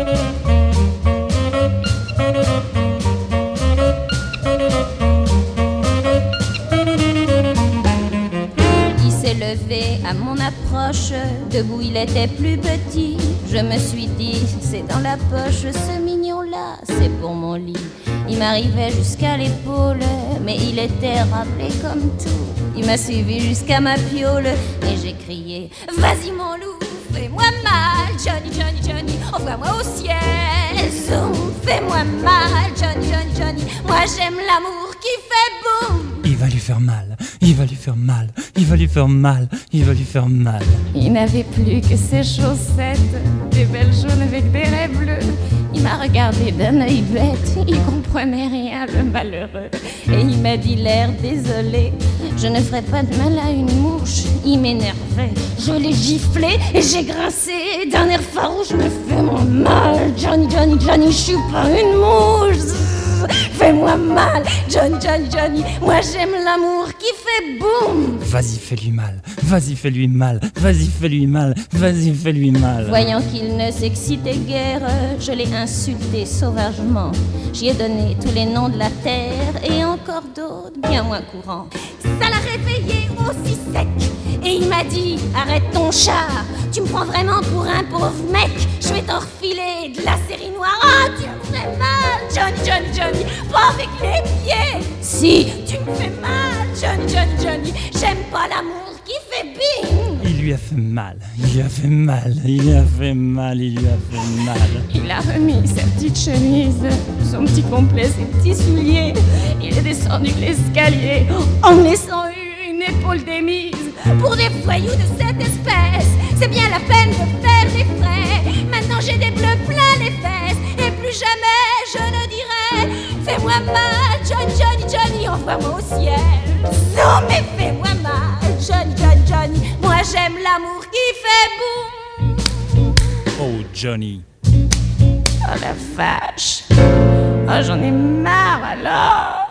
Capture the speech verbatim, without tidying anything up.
Levé à mon approche, debout il était plus petit. Je me suis dit, c'est dans la poche, ce mignon-là, c'est pour mon lit. Il m'arrivait jusqu'à l'épaule, mais il était rappelé comme tout. Il m'a suivi jusqu'à ma piole, et j'ai crié, vas-y mon loup, fais-moi mal, Johnny, Johnny, Johnny, envoie-moi au ciel. Zoom, fais-moi mal, Johnny, Johnny, Johnny, moi j'aime l'amour qui fait boum. Il va lui faire mal, il va lui faire mal, il va lui faire mal, il va lui faire mal. Il n'avait plus que ses chaussettes, des belles jaunes avec des raies bleues. Il m'a regardé d'un œil bête, il comprenait rien, le malheureux. Et il m'a dit l'air désolé, je ne ferai pas de mal à une mouche. Il m'énervait, je l'ai giflé et j'ai grincé. D'un air farouche, je me fais mon mal. Johnny, Johnny, Johnny, je suis pas une mouche. Fais-moi mal, Johnny, Johnny, Johnny, moi j'aime l'amour qui fait boum. Vas-y, fais-lui mal, vas-y, fais-lui mal, vas-y, fais-lui mal, vas-y, fais-lui mal. Voyant qu'il ne s'excitait guère, je l'ai insulté sauvagement. J'y ai donné tous les noms de la terre et encore d'autres bien moins courants. Ça l'a réveillé aussi sec et il m'a dit, arrête ton char, tu me prends vraiment pour un pauvre mec. Je vais t'en refiler de la série noire. Ah, tu me fais mal, Johnny, Johnny, Johnny, pas avec les pieds. Si, tu me fais mal, Johnny, Johnny, Johnny, j'aime pas l'amour qui fait bing. Il lui a fait mal, il lui a fait mal, il lui a fait mal, il lui a fait mal. Il a remis sa petite chemise, son petit complet, ses petits souliers. Il est descendu l'escalier en laissant une épaule démise. Pour des voyous de cette espèce, c'est bien la peine de faire des frais. Maintenant j'ai des bleus plein les fesses et plus jamais je ne dirai fais-moi mal, Johnny, Johnny, Johnny, envoie-moi au ciel. Non mais fais-moi mal, Johnny, Johnny, Johnny, moi j'aime l'amour qui fait boum. Oh Johnny. Oh la vache, oh j'en ai marre alors.